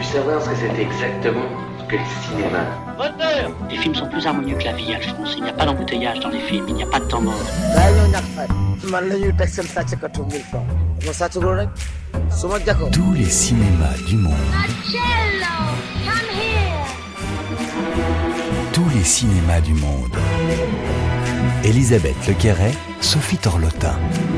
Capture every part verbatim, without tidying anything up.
savoir ce que c'est exactement que le cinéma. Moteur ! Les films sont plus harmonieux que la vie, Alphonse. Il n'y a pas d'embouteillage dans les films, il n'y a pas de temps mort. Tous les cinémas du monde. Tous les cinémas du monde. Elisabeth Lequerret, Sophie Torlotin.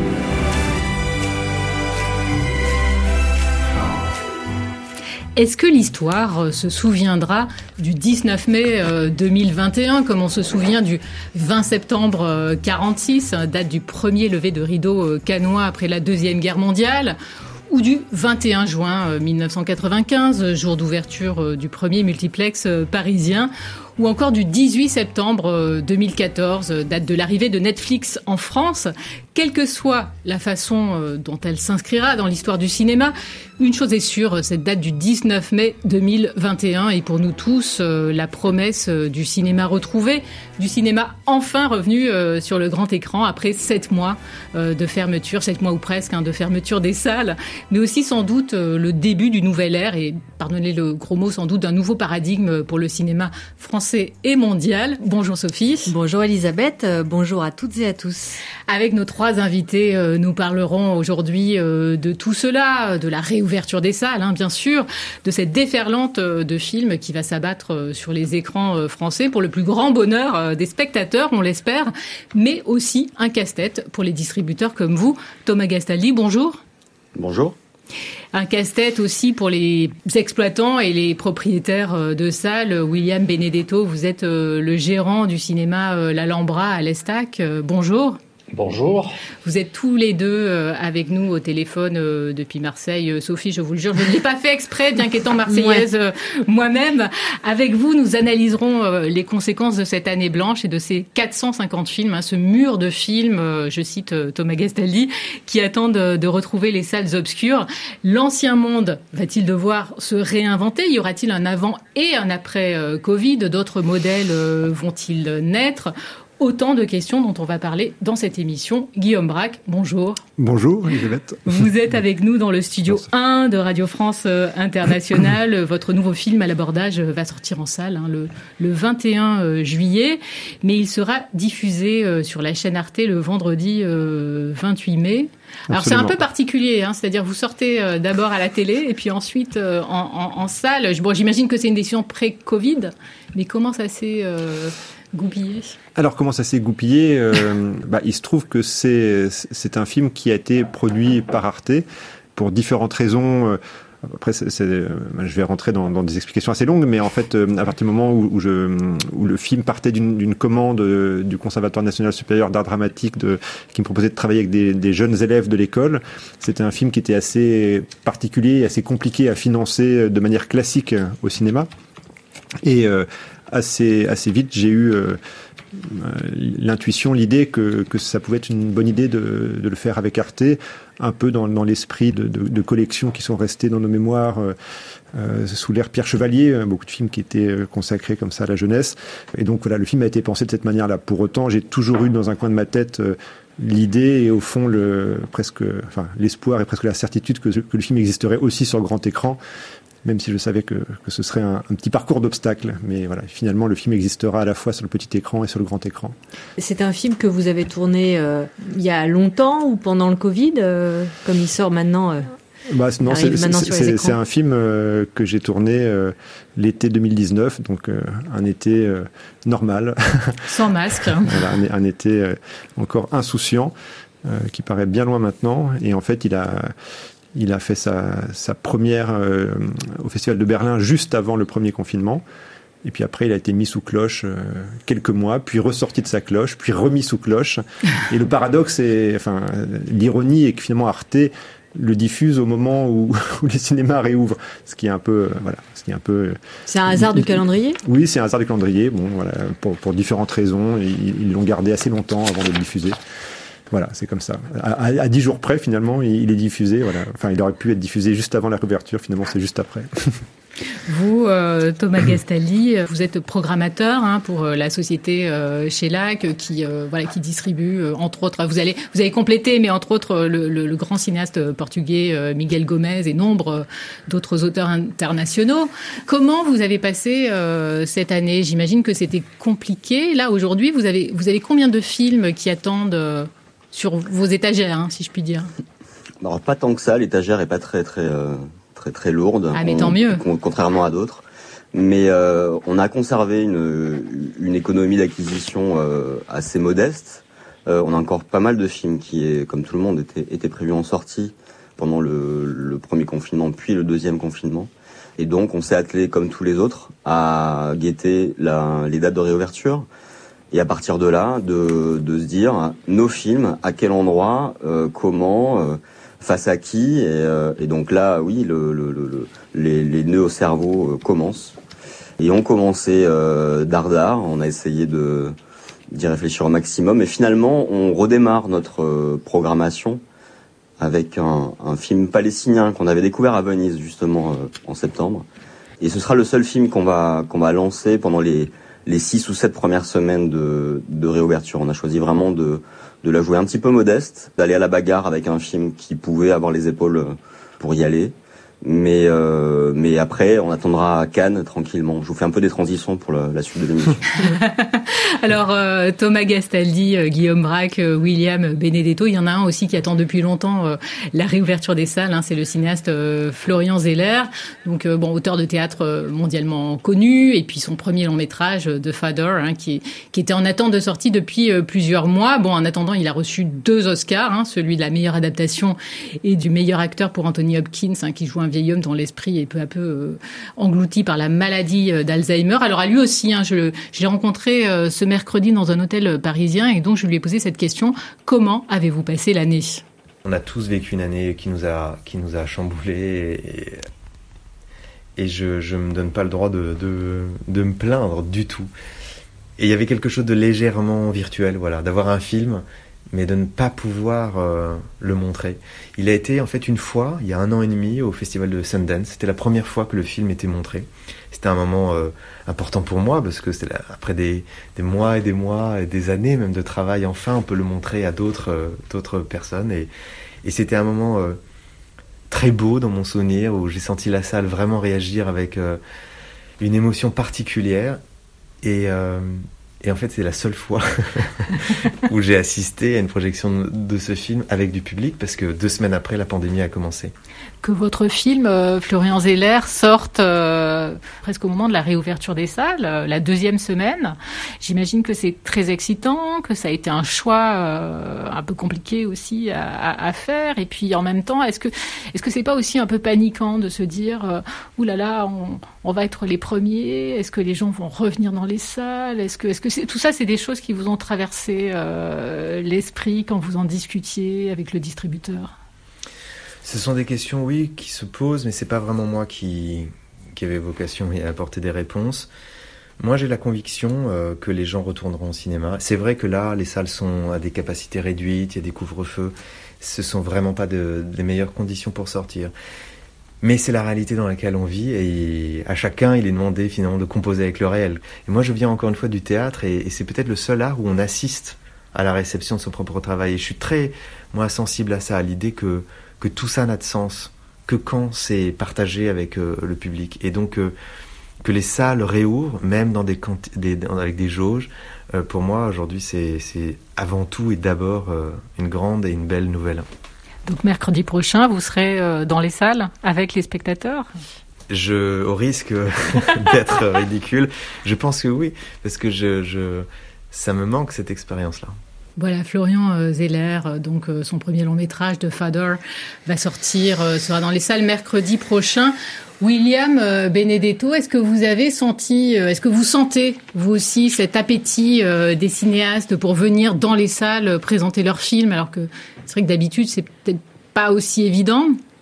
Est-ce que l'histoire se souviendra du dix-neuf mai deux mille vingt et un, comme on se souvient du vingt septembre quarante-six, date du premier lever de rideau cannois après la Deuxième Guerre mondiale, ou du vingt et un juin mille neuf cent quatre-vingt-quinze, jour d'ouverture du premier multiplex parisien, ou encore du dix-huit septembre deux mille quatorze, date de l'arrivée de Netflix en France? Quelle que soit la façon dont elle s'inscrira dans l'histoire du cinéma, une chose est sûre, cette date du dix-neuf mai deux mille vingt et un est pour nous tous la promesse du cinéma retrouvé, du cinéma enfin revenu sur le grand écran après sept mois de fermeture, sept mois ou presque, hein, de fermeture des salles, mais aussi sans doute le début d'une nouvelle ère et, pardonnez le gros mot, sans doute d'un nouveau paradigme pour le cinéma français et mondial. Bonjour Sophie. Bonjour Elisabeth, bonjour à toutes et à tous. Avec nos trois invités, euh, nous parlerons aujourd'hui euh, de tout cela, de la réouverture des salles, hein, bien sûr, de cette déferlante euh, de films qui va s'abattre euh, sur les écrans euh, français pour le plus grand bonheur euh, des spectateurs, on l'espère, mais aussi un casse-tête pour les distributeurs comme vous. Thomas Gastaldi, bonjour. Bonjour. Un casse-tête aussi pour les exploitants et les propriétaires de salles. William Benedetto, vous êtes euh, le gérant du cinéma euh, L'Alhambra à l'Estac. Euh, bonjour. Bonjour. Vous êtes tous les deux euh, avec nous au téléphone euh, depuis Marseille. Euh, Sophie, je vous le jure, je ne l'ai pas fait exprès, bien qu'étant marseillaise euh, moi-même. Avec vous, nous analyserons euh, les conséquences de cette année blanche et de ces quatre cent cinquante films, hein, ce mur de films, euh, je cite euh, Thomas Gastaldi, qui attendent de, de retrouver les salles obscures. L'ancien monde va-t-il devoir se réinventer? Y aura-t-il un avant et un après euh, Covid? D'autres modèles euh, vont-ils naître? Autant de questions dont on va parler dans cette émission. Guillaume Braque, bonjour. Bonjour, Elisabeth. Vous êtes avec nous dans le studio un de Radio France Internationale. Votre nouveau film à l'abordage va sortir en salle hein, le, le vingt et un juillet, mais il sera diffusé sur la chaîne Arte le vendredi euh, vingt-huit mai. Alors Absolument. C'est un peu particulier, hein, c'est-à-dire vous sortez euh, d'abord à la télé et puis ensuite euh, en, en, en salle. Bon, j'imagine que c'est une décision pré-Covid, mais comment ça s'est euh, goupillé ? Alors comment ça s'est goupillé euh, bah, il se trouve que c'est, c'est un film qui a été produit par Arte pour différentes raisons. Après, c'est, c'est, je vais rentrer dans, dans des explications assez longues, mais en fait, à partir du moment où, où, je, où le film partait d'une, d'une commande du Conservatoire national supérieur d'art dramatique de, qui me proposait de travailler avec des, des jeunes élèves de l'école, c'était un film qui était assez particulier et assez compliqué à financer de manière classique au cinéma. Et euh, assez, assez vite, j'ai eu euh, l'intuition, l'idée que, que ça pouvait être une bonne idée de, de le faire avec Arte, un peu dans, dans l'esprit de, de, de collections qui sont restées dans nos mémoires euh, euh, sous l'ère Pierre Chevalier, beaucoup de films qui étaient consacrés comme ça à la jeunesse. Et donc voilà, le film a été pensé de cette manière-là. Pour autant, j'ai toujours eu dans un coin de ma tête euh, l'idée et au fond le presque, enfin l'espoir et presque la certitude que, que le film existerait aussi sur grand écran. Même si je savais que, que ce serait un, un petit parcours d'obstacles. Mais voilà, finalement, le film existera à la fois sur le petit écran et sur le grand écran. C'est un film que vous avez tourné euh, il y a longtemps ou pendant le Covid, euh, comme il sort maintenant euh, bah, non, c'est, c'est, c'est, c'est un film euh, que j'ai tourné euh, l'été deux mille dix-neuf, donc euh, un été euh, normal. Sans masque. Voilà, un, un été euh, encore insouciant, euh, qui paraît bien loin maintenant. Et en fait, il a... Il a fait sa, sa première euh, au Festival de Berlin juste avant le premier confinement. Et puis après, il a été mis sous cloche euh, quelques mois, puis ressorti de sa cloche, puis remis sous cloche. Et le paradoxe, est, enfin, l'ironie est que finalement Arte le diffuse au moment où, où les cinémas réouvrent. Ce qui est un peu, euh, voilà, ce qui est un peu. C'est un hasard du calendrier ? Oui, c'est un hasard du calendrier. Bon, voilà, pour, pour différentes raisons. Ils, ils l'ont gardé assez longtemps avant de le diffuser. Voilà, c'est comme ça. À, à, à dix jours près, finalement, il, il est diffusé. Voilà. Enfin, il aurait pu être diffusé juste avant la réouverture. Finalement, c'est juste après. Vous, euh, Thomas Gastaldi, vous êtes programmateur hein, pour euh, la société euh, Shellac qui euh, voilà qui distribue euh, entre autres. Vous allez vous avez complété, mais entre autres le, le, le grand cinéaste portugais euh, Miguel Gomez et nombre euh, d'autres auteurs internationaux. Comment vous avez passé euh, cette année? J'imagine que c'était compliqué. Là aujourd'hui, vous avez vous avez combien de films qui attendent euh, sur vos étagères, hein, si je puis dire? Alors pas tant que ça. L'étagère est pas très très euh... très très lourde, ah, mais tant mieux. Contrairement à d'autres. Mais euh, on a conservé une, une économie d'acquisition euh, assez modeste. Euh, on a encore pas mal de films qui, est, comme tout le monde, étaient, étaient prévus en sortie pendant le, le premier confinement, puis le deuxième confinement. Et donc on s'est attelé, comme tous les autres, à guetter la, les dates de réouverture. Et à partir de là, de, de se dire, nos films, à quel endroit, euh, comment... Euh, face à qui et, euh, et donc là, oui, le, le, le, les, les nœuds au cerveau euh, commencent. Et on commençait euh, dardard, on a essayé de d'y réfléchir au maximum. Et finalement, on redémarre notre euh, programmation avec un, un film palestinien qu'on avait découvert à Venise, justement, euh, en septembre. Et ce sera le seul film qu'on va, qu'on va lancer pendant les, les six ou sept premières semaines de, de réouverture. On a choisi vraiment de... de la jouer un petit peu modeste, d'aller à la bagarre avec un film qui pouvait avoir les épaules pour y aller. Mais euh, mais après, on attendra à Cannes tranquillement. Je vous fais un peu des transitions pour la, la suite de l'émission. Alors, euh, Thomas Gastaldi, euh, Guillaume Braque, euh, William Benedetto, il y en a un aussi qui attend depuis longtemps euh, la réouverture des salles. Hein, c'est le cinéaste euh, Florian Zeller, donc euh, bon, auteur de théâtre euh, mondialement connu, et puis son premier long métrage, euh, The Father, hein, qui, qui était en attente de sortie depuis euh, plusieurs mois. Bon, en attendant, il a reçu deux Oscars, hein, celui de la meilleure adaptation et du meilleur acteur pour Anthony Hopkins, hein, qui joue un vieil homme dont l'esprit est peu à peu euh, englouti par la maladie euh, d'Alzheimer. Alors à lui aussi, hein, je, je l'ai rencontré euh, ce mercredi dans un hôtel parisien et donc je lui ai posé cette question: comment avez-vous passé l'année? On a tous vécu une année qui nous a qui nous a chamboulés et, et je je me donne pas le droit de de de me plaindre du tout. Et il y avait quelque chose de légèrement virtuel, voilà, d'avoir un film mais de ne pas pouvoir euh, le montrer. Il a été en fait une fois, il y a un an et demi, au festival de Sundance. C'était la première fois que le film était montré. C'était un moment euh, important pour moi parce que c'était là, après des, des mois et des mois et des années même de travail, enfin on peut le montrer à d'autres euh, d'autres personnes. Et, et c'était un moment euh, très beau dans mon souvenir où j'ai senti la salle vraiment réagir avec euh, une émotion particulière. Et euh, Et en fait, c'est la seule fois où j'ai assisté à une projection de ce film avec du public, parce que deux semaines après, la pandémie a commencé. Que votre film, euh, Florian Zeller, sorte euh, presque au moment de la réouverture des salles, euh, la deuxième semaine. J'imagine que c'est très excitant, que ça a été un choix euh, un peu compliqué aussi à, à, à faire. Et puis en même temps, est-ce que est-ce que c'est pas aussi un peu paniquant de se dire euh, ouh là là, on, on va être les premiers. Est-ce que les gens vont revenir dans les salles? Est-ce que est-ce que c'est, tout ça, c'est des choses qui vous ont traversé euh, l'esprit quand vous en discutiez avec le distributeur? Ce sont des questions, oui, qui se posent, mais c'est pas vraiment moi qui, qui avait vocation à apporter des réponses. Moi, j'ai la conviction euh, que les gens retourneront au cinéma. C'est vrai que là, les salles sont à des capacités réduites, il y a des couvre-feux. Ce sont vraiment pas de, des meilleures conditions pour sortir. Mais c'est la réalité dans laquelle on vit et à chacun, il est demandé finalement de composer avec le réel. Et moi, je viens encore une fois du théâtre et, et c'est peut-être le seul art où on assiste à la réception de son propre travail. Et je suis très, moi, sensible à ça, à l'idée que, que tout ça n'a de sens que quand c'est partagé avec euh, le public. Et donc, euh, que les salles réouvrent, même dans des, quanti- des avec des jauges, euh, pour moi, aujourd'hui, c'est, c'est avant tout et d'abord euh, une grande et une belle nouvelle. Donc mercredi prochain, vous serez euh, dans les salles avec les spectateurs? Je, au risque d'être ridicule, je pense que oui, parce que je, je, ça me manque cette expérience-là. Voilà, Florian Zeller, donc son premier long métrage de Father va sortir, sera dans les salles mercredi prochain. William Benedetto, est-ce que vous avez senti, est-ce que vous sentez vous aussi cet appétit des cinéastes pour venir dans les salles présenter leurs films, alors que c'est vrai que d'habitude c'est peut-être pas aussi évident?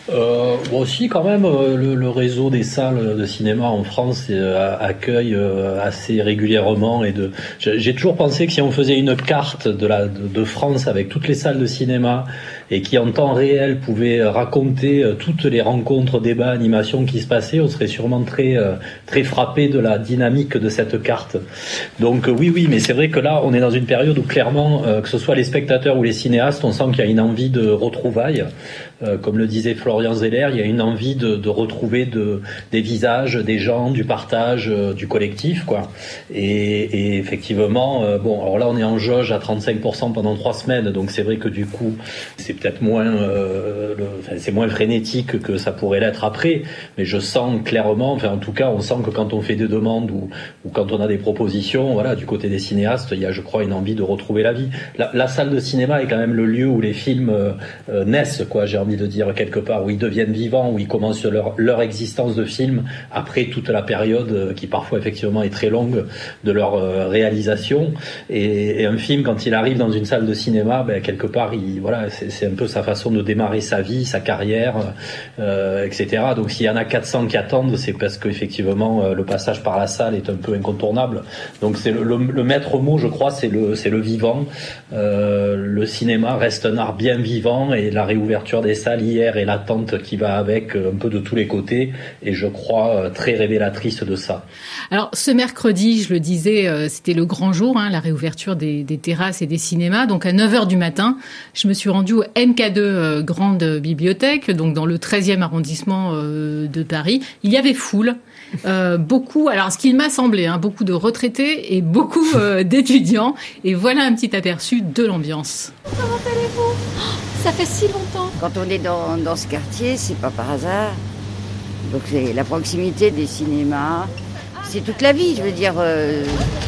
Euh, bon, aussi quand même euh, le, le réseau des salles de cinéma en France euh, accueille euh, assez régulièrement et de. J'ai toujours pensé que si on faisait une carte de la de, de France avec toutes les salles de cinéma et qui en temps réel pouvait raconter euh, toutes les rencontres, débats, animations qui se passaient, on serait sûrement très euh, très frappé de la dynamique de cette carte. Donc euh, oui oui, mais c'est vrai que là on est dans une période où clairement euh, que ce soit les spectateurs ou les cinéastes, on sent qu'il y a une envie de retrouvailles. Euh, comme le disait Florian Zeller, il y a une envie de, de retrouver de, des visages, des gens, du partage, euh, du collectif, quoi. Et, et effectivement, euh, bon, alors là, on est en jauge à trente-cinq pour cent pendant trois semaines, donc c'est vrai que du coup, c'est peut-être moins, euh, le, enfin, c'est moins frénétique que ça pourrait l'être après. Mais je sens clairement, enfin, en tout cas, on sent que quand on fait des demandes ou, ou quand on a des propositions, voilà, du côté des cinéastes, il y a, je crois, une envie de retrouver la vie. La, la salle de cinéma est quand même le lieu où les films euh, euh, naissent, quoi. J'ai envie de dire quelque part, où ils deviennent vivants, où ils commencent leur, leur existence de film après toute la période qui parfois effectivement est très longue de leur euh, réalisation. Et, et un film, quand il arrive dans une salle de cinéma, ben, quelque part, il, voilà, c'est, c'est un peu sa façon de démarrer sa vie, sa carrière, euh, et cetera. Donc s'il y en a quatre cents qui attendent, c'est parce qu'effectivement euh, le passage par la salle est un peu incontournable. Donc c'est le, le, le maître mot, je crois, c'est le, c'est le vivant. Euh, le cinéma reste un art bien vivant et la réouverture des salles hier et l'attente qui va avec un peu de tous les côtés et je crois très révélatrice de ça. Alors ce mercredi, je le disais, c'était le grand jour, hein, la réouverture des, des terrasses et des cinémas. Donc à neuf heures du matin, je me suis rendue au M K deux euh, Grande Bibliothèque, donc dans le treizième arrondissement euh, de Paris. Il y avait foule. Euh, beaucoup, alors ce qu'il m'a semblé, hein, beaucoup de retraités et beaucoup euh, d'étudiants. Et voilà un petit aperçu de l'ambiance. Comment allez-vous ? Ça fait si longtemps. Quand on est dans, dans ce quartier, c'est pas par hasard. Donc c'est la proximité des cinémas. C'est toute la vie, je veux dire. Euh...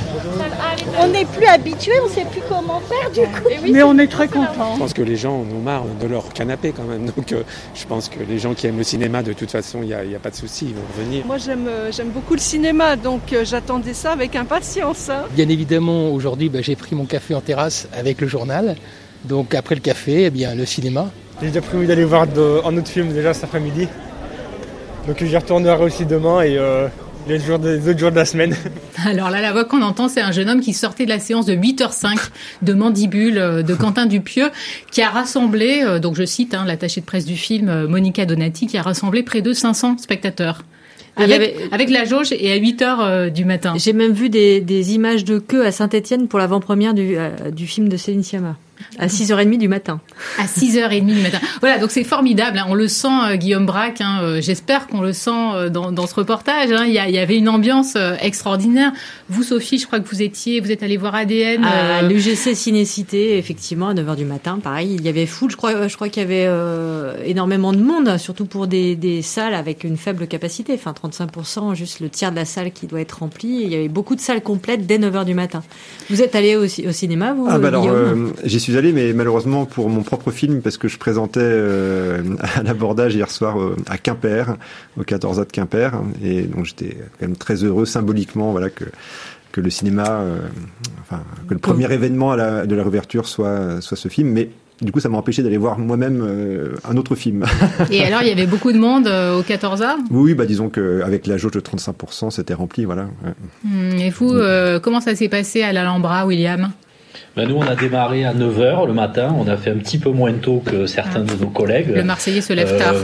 On n'est plus habitué, on ne sait plus comment faire du coup. Oui, mais on est très contents. Je pense que les gens en ont marre de leur canapé quand même. Donc euh, je pense que les gens qui aiment le cinéma, de toute façon, il n'y a, a pas de souci, ils vont revenir. Moi j'aime, euh, j'aime beaucoup le cinéma, donc euh, j'attendais ça avec impatience. Hein. Bien évidemment, aujourd'hui, bah, j'ai pris mon café en terrasse avec le journal. Donc après le café, eh bien, le cinéma. J'ai déjà prévu d'aller voir de, un autre film déjà cet après-midi. Donc j'y retournerai aussi demain et euh, les, jours de, les autres jours de la semaine. Alors là, la voix qu'on entend, c'est un jeune homme qui sortait de la séance de huit heures cinq de Mandibule de Quentin Dupieux, qui a rassemblé, donc je cite hein, l'attachée de presse du film, Monica Donati, qui a rassemblé près de cinq cents spectateurs. Avec, avait, avec la jauge et à huit heures euh, du matin. J'ai même vu des, des images de queue à Saint-Étienne pour l'avant-première du, euh, du film de Céline Sciamma. À six heures trente du matin. À six heures trente du matin. Voilà, donc c'est formidable. Hein. On le sent, euh, Guillaume Braque. Hein, euh, j'espère qu'on le sent euh, dans, dans ce reportage. Hein. Il y, a, il y avait une ambiance euh, extraordinaire. Vous, Sophie, je crois que vous étiez, vous êtes allée voir A D N. À euh... l'U G C Ciné-Cité, effectivement, à neuf heures du matin. Pareil, il y avait foule. Je crois, je crois qu'il y avait euh, énormément de monde, surtout pour des, des salles avec une faible capacité. Enfin, trente-cinq pour cent, juste le tiers de la salle qui doit être remplie. Il y avait beaucoup de salles complètes dès neuf heures du matin. Vous êtes allé au, au cinéma, vous, Ah, bah alors, Guillaume ? euh, j'y suis allé, mais malheureusement pour mon propre film, parce que je présentais euh, à l'abordage hier soir euh, à Quimper, au quatorze A de Quimper, et donc j'étais quand même très heureux symboliquement, voilà, que que le cinéma, euh, enfin, que le premier événement à la, de la réouverture soit soit ce film, mais du coup, ça m'a empêché d'aller voir moi-même euh, un autre film. Et alors, il y avait beaucoup de monde euh, au quatorze A ? Oui, bah disons qu'avec la jauge de trente-cinq pour cent, c'était rempli, voilà. Ouais. Et vous, euh, comment ça s'est passé à l'Alhambra, William ? Ben nous, on a démarré à neuf heures le matin. On a fait un petit peu moins tôt que certains ah. de nos collègues. Le Marseillais se lève tard. Euh,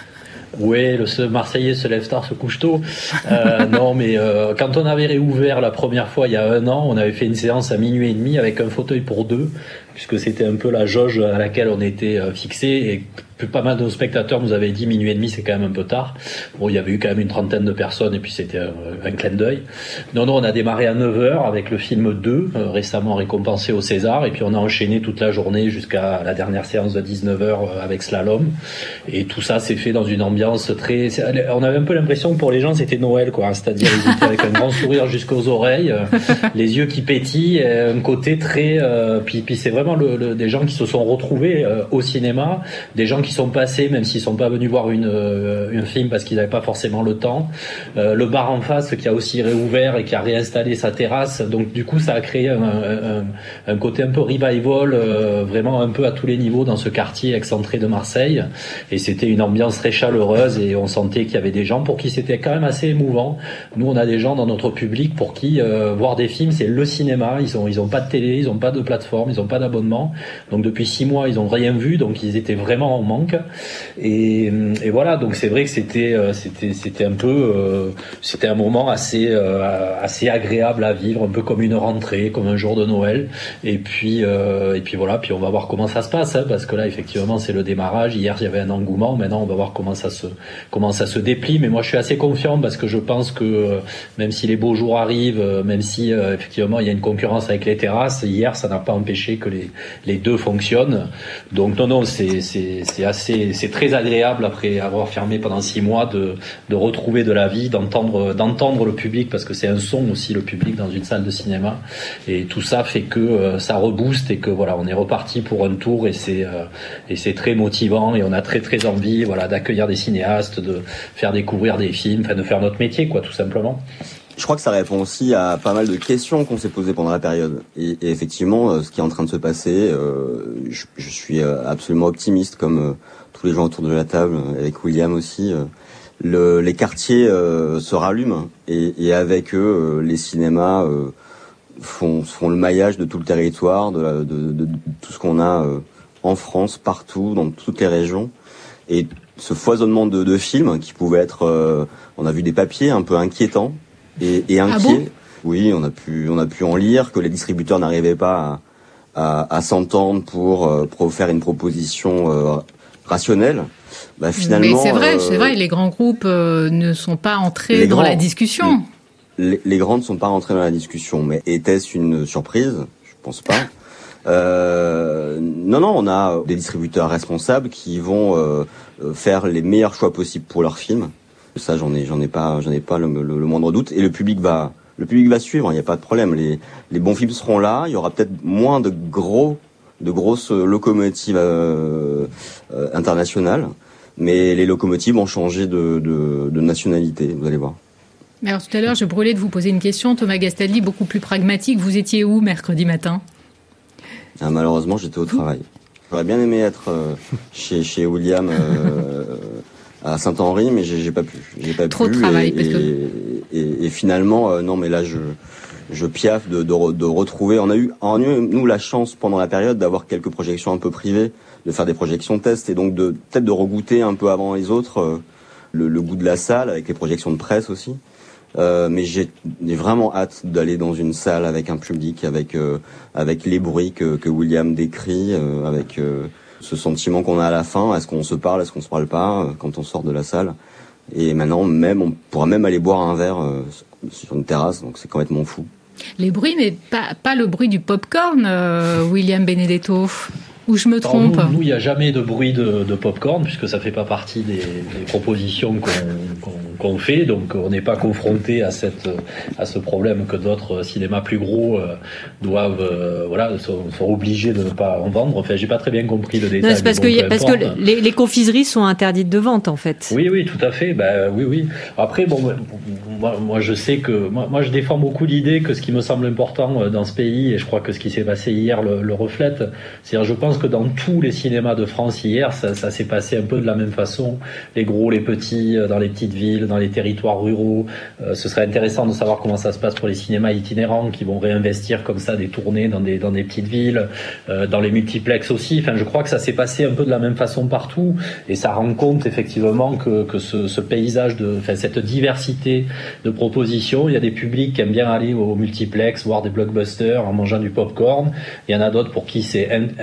Oui, le Marseillais se lève tard, se couche tôt. Euh, non, mais euh, quand on avait réouvert la première fois il y a un an, on avait fait une séance à minuit et demi avec un fauteuil pour deux, puisque c'était un peu la jauge à laquelle on était fixé, et pas mal de nos spectateurs nous avaient dit minuit et demi, c'est quand même un peu tard. Bon, il y avait eu quand même une trentaine de personnes, et puis c'était un, un clin d'œil. Non, non, on a démarré à neuf heures avec le film deux, euh, récemment récompensé au César, et puis on a enchaîné toute la journée jusqu'à la dernière séance de dix-neuf heures avec Slalom. Et tout ça s'est fait dans une ambiance très... On avait un peu l'impression que pour les gens, c'était Noël, quoi. C'est-à-dire, ils étaient avec un grand sourire jusqu'aux oreilles, euh, les yeux qui pétillent, un côté très... Euh, puis, puis c'est vraiment vraiment le, le, des gens qui se sont retrouvés euh, au cinéma, des gens qui sont passés, même s'ils sont pas venus voir une, euh, un film parce qu'ils n'avaient pas forcément le temps. Euh, le bar en face qui a aussi réouvert et qui a réinstallé sa terrasse. Donc du coup, ça a créé un, un, un côté un peu revival, euh, vraiment un peu à tous les niveaux dans ce quartier excentré de Marseille. Et c'était une ambiance très chaleureuse et on sentait qu'il y avait des gens pour qui c'était quand même assez émouvant. Nous, on a des gens dans notre public pour qui euh, voir des films, c'est le cinéma. Ils ont, ils ont pas de télé, ils ont pas de plateforme, ils ont pas d'abonnement. Donc depuis six mois, ils ont rien vu, donc ils étaient vraiment en manque. Et, et voilà, donc c'est vrai que c'était, c'était, c'était un peu, euh, c'était un moment assez, euh, assez agréable à vivre, un peu comme une rentrée, comme un jour de Noël. Et puis, euh, et puis voilà, puis on va voir comment ça se passe, hein, parce que là, effectivement, c'est le démarrage. Hier, il y avait un engouement. Maintenant, on va voir comment ça se, comment ça se déplie. Mais moi, je suis assez confiant parce que je pense que euh, même si les beaux jours arrivent, euh, même si euh, effectivement il y a une concurrence avec les terrasses, hier, ça n'a pas empêché que les, les deux fonctionnent. Donc non, non, c'est, c'est, c'est assez, c'est très agréable après avoir fermé pendant six mois de, de retrouver de la vie, d'entendre, d'entendre le public, parce que c'est un son aussi, le public dans une salle de cinéma. Et tout ça fait que euh, ça rebooste et que voilà, on est reparti pour un tour et c'est, euh, et c'est très motivant et on a très très envie, voilà, d'accueillir des cinéastes, de faire découvrir des films, enfin de faire notre métier, quoi, tout simplement. Je crois que ça répond aussi à pas mal de questions qu'on s'est posées pendant la période. Et, et effectivement, euh, ce qui est en train de se passer, euh, je, je suis absolument optimiste, comme euh, tous les gens autour de la table, avec William aussi. Euh, le, les quartiers euh, se rallument et, et avec eux, euh, les cinémas euh, font, font le maillage de tout le territoire, de, la, de, de, de tout ce qu'on a euh, en France, partout, dans toutes les régions. Et ce foisonnement de, de films qui pouvait être, euh, on a vu des papiers un peu inquiétants. Et, et inquiet. Ah bon ? Oui, on a pu, on a pu en lire que les distributeurs n'arrivaient pas à, à, à s'entendre pour, euh, pour faire une proposition euh, rationnelle. Bah, finalement, mais c'est vrai, euh, c'est vrai, les grands groupes euh, ne sont pas entrés dans grands, la discussion. Les, les grands ne sont pas entrés dans la discussion, mais était-ce une surprise ? Je pense pas. Euh, non, non, on a des distributeurs responsables qui vont euh, faire les meilleurs choix possibles pour leurs films. Ça, j'en ai, j'en ai pas, j'en ai pas le, le, le moindre doute. Et le public va, le public va suivre. Il n'y a pas de problème. Les, les bons films seront là. Il y aura peut-être moins de gros, de grosses locomotives euh, euh, internationales, mais les locomotives ont changé de, de, de nationalité. Vous allez voir. Mais alors tout à l'heure, je brûlais de vous poser une question, Thomas Gastaldi, beaucoup plus pragmatique. Vous étiez où mercredi matin ? Ah, malheureusement, j'étais au travail. J'aurais bien aimé être euh, chez, chez William. Euh, à Saint-Henri, mais j'ai, j'ai pas pu. J'ai pas Trop pu. de travail, et, parce et, que... et, et finalement, euh, non, mais là, je, je piaffe de, de, de retrouver. On a eu, on a eu, nous, la chance pendant la période d'avoir quelques projections un peu privées, de faire des projections tests, et donc de peut-être de regoûter un peu avant les autres euh, le, le goût de la salle, avec les projections de presse aussi. Euh, mais j'ai, j'ai vraiment hâte d'aller dans une salle avec un public, avec euh, avec les bruits que, que William décrit, euh, avec euh, ce sentiment qu'on a à la fin. Est-ce qu'on se parle, est-ce qu'on se parle pas euh, quand on sort de la salle. Et maintenant, même on pourra même aller boire un verre euh, sur une terrasse, donc c'est complètement fou. Les bruits, mais pas pas le bruit du popcorn, euh, William Benedetto. Ou je me trompe ? Alors nous, il n'y a jamais de bruit de, de popcorn, puisque ça fait pas partie des, des propositions qu'on, qu'on, qu'on fait, donc on n'est pas confronté à cette, à ce problème que d'autres cinémas plus gros euh, doivent, euh, voilà, sont, sont obligés de ne pas en vendre. Enfin, j'ai pas très bien compris le détail. Non, c'est parce bon, que, parce que les, les confiseries sont interdites de vente, en fait. Oui, oui, tout à fait. Ben, oui, oui. Après, bon, moi, moi, je sais que, moi, moi, je défends beaucoup l'idée que ce qui me semble important dans ce pays, et je crois que ce qui s'est passé hier le, le reflète, c'est-à-dire, je pense que dans tous les cinémas de France hier, ça, ça s'est passé un peu de la même façon. Les gros, les petits, dans les petites villes, dans les territoires ruraux. Euh, ce serait intéressant de savoir comment ça se passe pour les cinémas itinérants qui vont réinvestir comme ça des tournées dans des dans des petites villes, euh, dans les multiplex aussi. Enfin, je crois que ça s'est passé un peu de la même façon partout, et ça rend compte effectivement que que ce, ce paysage de, enfin cette diversité de propositions. Il y a des publics qui aiment bien aller au multiplex, voir des blockbusters en mangeant du popcorn. Il y en a d'autres pour qui c'est in, impossible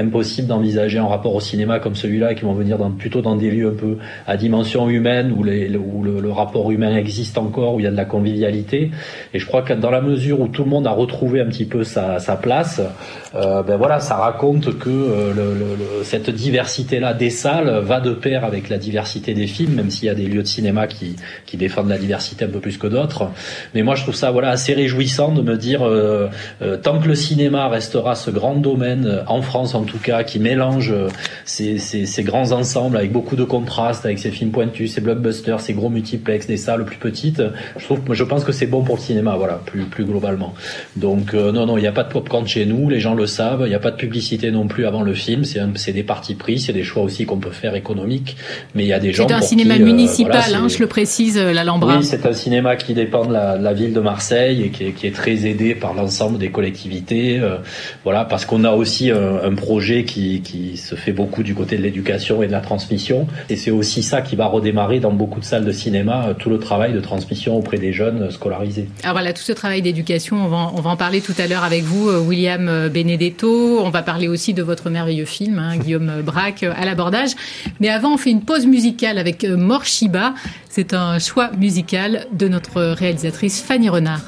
facile d'envisager un rapport au cinéma comme celui-là et qui vont venir dans, plutôt dans des lieux un peu à dimension humaine où, les, où le, le rapport humain existe encore, où il y a de la convivialité. Et je crois que dans la mesure où tout le monde a retrouvé un petit peu sa, sa place, euh, ben voilà, ça raconte que euh, le, le, le, cette diversité-là des salles va de pair avec la diversité des films, même s'il y a des lieux de cinéma qui, qui défendent la diversité un peu plus que d'autres. Mais moi, je trouve ça voilà assez réjouissant de me dire euh, euh, tant que le cinéma restera ce grand domaine, euh, en France en tout cas, qui mélange euh, ces, ces, ces grands ensembles avec beaucoup de contrastes, avec ces films pointus, ces blockbusters, ces gros multiplex, des salles plus petites, je trouve, je pense que c'est bon pour le cinéma, voilà, plus, plus globalement. Donc euh, non, non, il n'y a pas de popcorn chez nous, les gens le savent, il n'y a pas de publicité non plus avant le film, c'est, un, c'est des partis pris, c'est des choix aussi qu'on peut faire économiques, mais il y a des gens c'est un pour cinéma qui, municipal, euh, voilà, hein, je le précise, l'Alhambra. Oui, c'est un cinéma qui dépend de la, de la ville de Marseille et qui est, qui est très aidé par l'ensemble des collectivités, euh, voilà, parce qu'on a aussi un, un projet qui, qui se fait beaucoup du côté de l'éducation et de la transmission, et c'est aussi ça qui va redémarrer dans beaucoup de salles de cinéma, tout le travail de transmission auprès des jeunes scolarisés. Alors voilà, tout ce travail d'éducation, on va, on va en parler tout à l'heure avec vous, William Benedetto. On va parler aussi de votre merveilleux film, hein, Guillaume Braque, à l'abordage. Mais avant, on fait une pause musicale avec Morshiba. C'est un choix musical de notre réalisatrice Fanny Renard.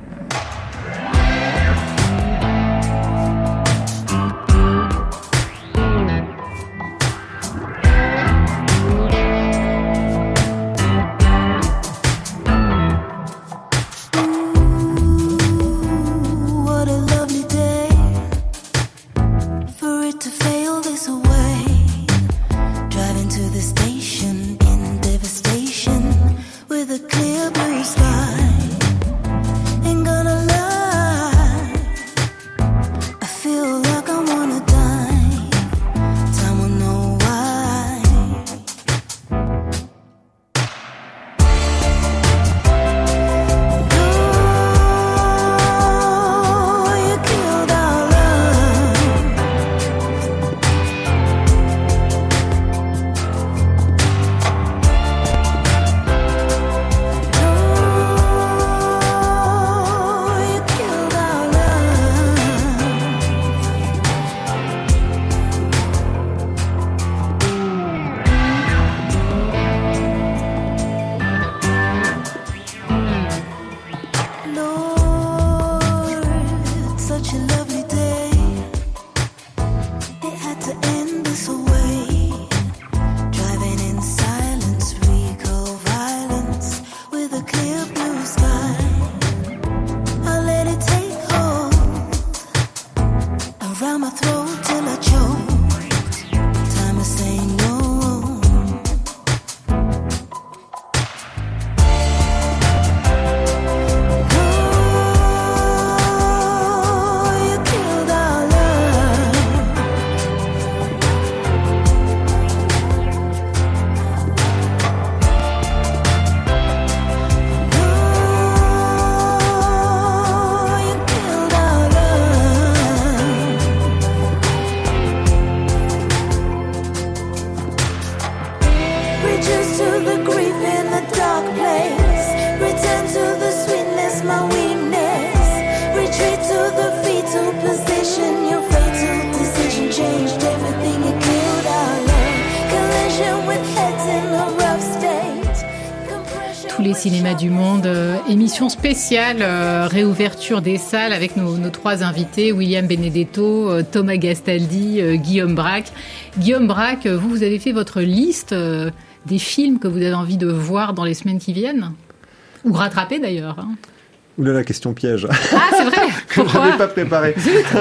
Les cinémas du monde, euh, émission spéciale, euh, réouverture des salles avec nos, nos trois invités, William Benedetto, euh, Thomas Gastaldi, euh, Guillaume Braque. Guillaume Braque, vous, vous avez fait votre liste euh, des films que vous avez envie de voir dans les semaines qui viennent, ou rattraper d'ailleurs. Hein. Oula, la question piège. Ah, c'est vrai. Que je n'avais pas préparé.